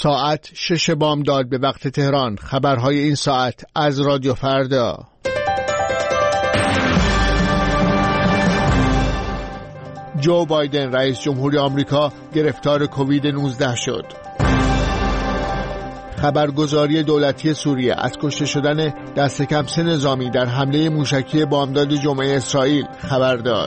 ساعت 6 بامداد به وقت تهران. خبرهای این ساعت از رادیو فردا. جو بایدن رئیس جمهوری آمریکا گرفتار کووید 19 شد. خبرگزاری دولتی سوریه از کشته شدن دست کم 3 نظامی در حمله موشکی بامداد جمعه اسرائیل خبر داد.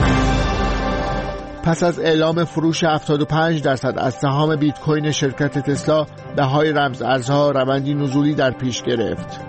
پس از اعلام فروش 75% از سهام بیت کوین شرکت تسلا، بهای رمز ارزها روندی نزولی در پیش گرفت.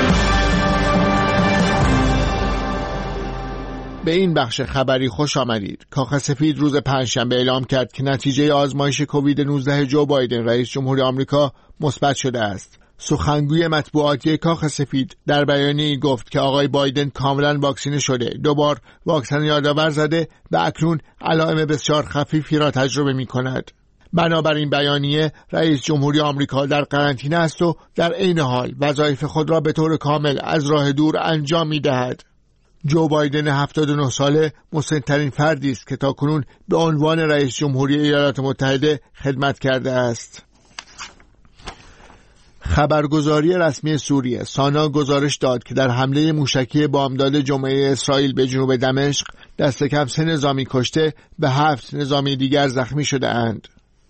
به این بخش خبری خوش آمدید. کاخ سفید روز پنجشنبه اعلام کرد که نتیجه آزمایش کووید 19 جو بایدن رئیس جمهوری آمریکا مثبت شده است. سخنگوی مطبوعاتی کاخ سفید در بیانیه‌ای گفت که آقای بایدن کاملا واکسینه شده، 2 بار واکسن یادآور زده و اکنون علائم بسیار خفیفی را تجربه می‌کند. بنابراین بیانیه رئیس جمهوری آمریکا در قرنطینه است و در عین حال وظایف خود را به طور کامل از راه دور انجام می‌دهد. جو بایدن 79 ساله مسن‌ترین فردی است که تاکنون به عنوان رئیس جمهوری ایالات متحده خدمت کرده است. خبرگزاری رسمی سوریه سانا گزارش داد که در حمله موشکی بامداد جمعه اسرائیل به جنوب دمشق دست کم 3 نظامی کشته و 7 نظامی دیگر زخمی شده اند.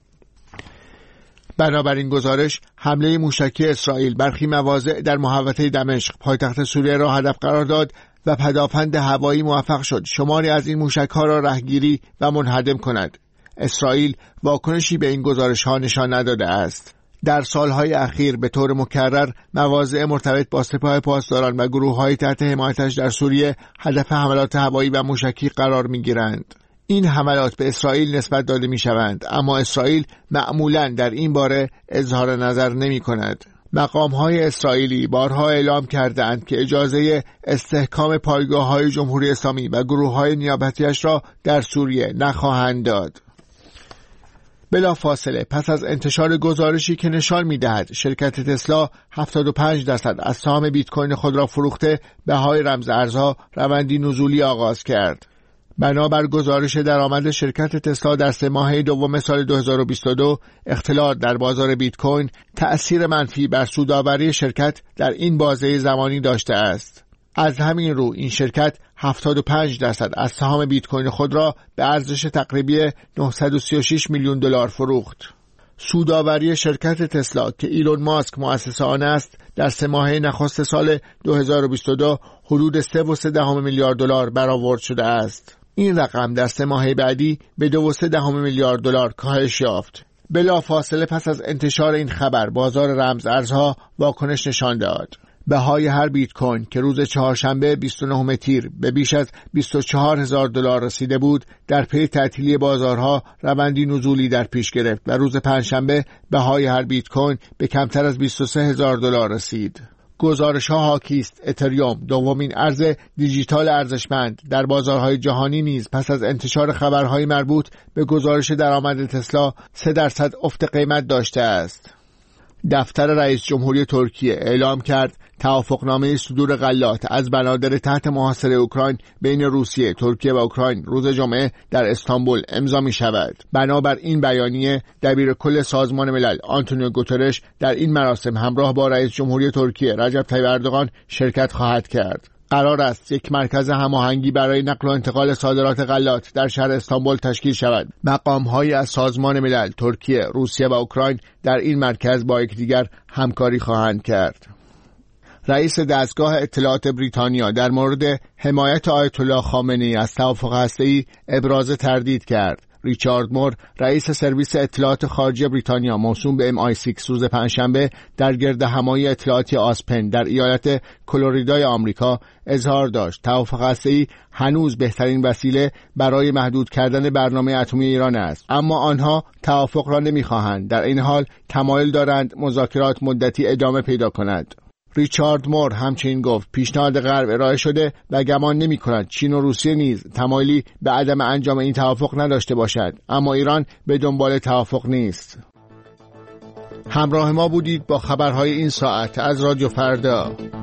بنابراین گزارش حمله موشکی اسرائیل برخی مواضع در محوطه دمشق پایتخت سوریه را هدف قرار داد و پدافند هوایی موفق شد شماری از این موشک‌ها را رهگیری و منهدم کند. اسرائیل واکنشی به این گزارش‌ها نشان نداده است. در سالهای اخیر به طور مکرر مواضع مرتبط با سپاه پاسداران و گروه‌های تحت حمایتش در سوریه هدف حملات هوایی و موشکی قرار می‌گیرند. این حملات به اسرائیل نسبت داده می‌شوند، اما اسرائیل معمولاً در این باره اظهار نظر نمی‌کند. مقام‌های اسرائیلی بارها اعلام کردند که اجازه استحکام پایگاه‌های جمهوری اسلامی و گروه‌های نیابتی‌اش را در سوریه نخواهند داد. بلافاصله پس از انتشار گزارشی که نشان می‌دهد شرکت تسلا 75% از سهام بیت کوین خود را فروخته، بهای رمز ارزها روندی نزولی آغاز کرد. بنابر گزارش درآمد شرکت تسلا در 3 ماهه دوم سال 2022، اختلال در بازار بیت کوین تأثیر منفی بر سودآوری شرکت در این بازه زمانی داشته است. از همین رو این شرکت 75% از سهام بیت کوین خود را به ارزش تقریبی 936 میلیون دلار فروخت. سودآوری شرکت تسلا که ایلون ماسک مؤسس آن است در 3 ماهه نخست سال 2022 حدود 3.3 میلیارد دلار برآورد شده است. این رقم در 3 ماهه بعدی به 2.3 میلیارد دلار کاهش یافت. بلافاصله پس از انتشار این خبر بازار رمز ارزها واکنش نشان داد. بهای هر بیت کوین که روز چهارشنبه 29 تیر به بیش از 24,000 دلار رسیده بود، در پی تعطیلی بازارها روندی نزولی در پیش گرفت و روز پنجشنبه بهای هر بیت کوین به کمتر از 23,000 دلار رسید. گزارش‌ها حاکی است اتریوم، دومین ارز دیجیتال ارزشمند در بازارهای جهانی، نیز پس از انتشار خبرهای مربوط به گزارش درآمد تسلا 3% افت قیمت داشته است. دفتر رئیس جمهوری ترکیه اعلام کرد توافقنامه صدور غلات از بنادر تحت محاصره اوکراین بین روسیه، ترکیه و اوکراین روز جمعه در استانبول امضا می شود. بنابر این بیانیه دبیر کل سازمان ملل آنتونیو گوترش در این مراسم همراه با رئیس جمهوری ترکیه رجب طیب اردوغان شرکت خواهد کرد. قرار است یک مرکز هماهنگی برای نقل و انتقال صادرات غلات در شهر استانبول تشکیل شود. مقام‌هایی از سازمان ملل، ترکیه، روسیه و اوکراین در این مرکز با یکدیگر همکاری خواهند کرد. رئیس دستگاه اطلاعات بریتانیا در مورد حمایت آیت الله خامنه‌ای از توافق هسته‌ای ابراز تردید کرد. ریچارد مور رئیس سرویس اطلاعات خارجی بریتانیا موسوم به MI6 روز پنجشنبه در گردهمایی اطلاعاتی آسپن در ایالت کلوریدای آمریکا اظهار داشت توافق هسته‌ای هنوز بهترین وسیله برای محدود کردن برنامه اتمی ایران است، اما آنها توافق را نمی‌خواهند. در این حال تمایل دارند مذاکرات مدتی ادامه پیدا کند. ریچارد مور همچنین گفت پیشنهاد غرب ارائه شده و گمان نمی‌کند چین و روسیه نیز تمایلی به عدم انجام این توافق نداشته باشد، اما ایران به دنبال توافق نیست. همراه ما بودید با خبرهای این ساعت از رادیو فردا.